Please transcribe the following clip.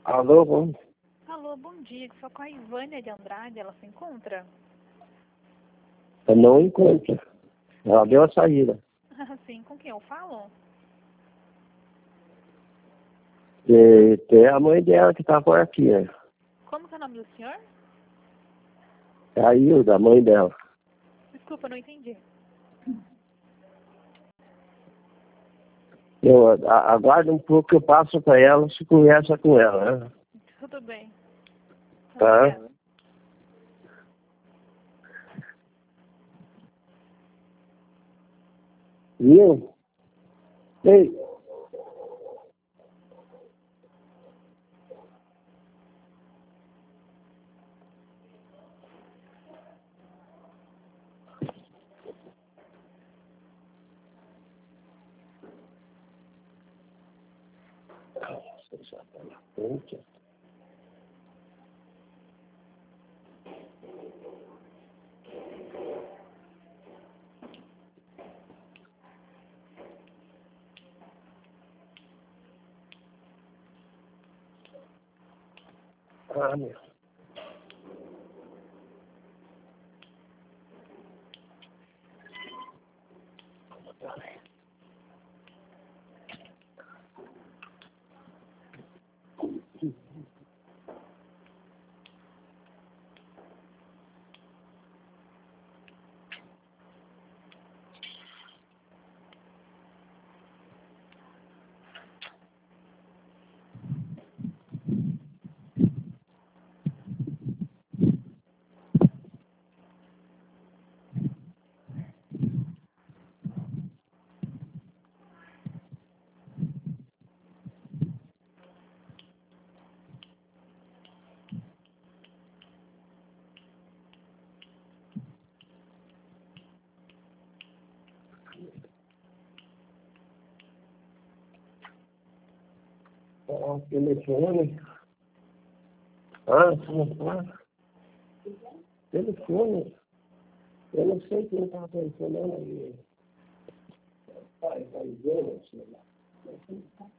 Alô, bom? Alô, bom dia. Só com a Ivânia de Andrade, ela se encontra? Eu não encontro. Ela deu a saída. Sim, com quem eu falo? E tem a mãe dela que tá por aqui, né? Como que é o nome do senhor? É a Hilda, a mãe dela. Desculpa, não entendi. Eu aguardo um pouco que eu passo para ela, se conversa com ela, né? Tudo bem. Tá? Obrigada. Viu? Ei. Você já tá na frente. Ah, meu. Ah, telefone. Ah, telefone. Telefone. Eu não sei quem tá telefonando aí. Vai dizendo, sei lá.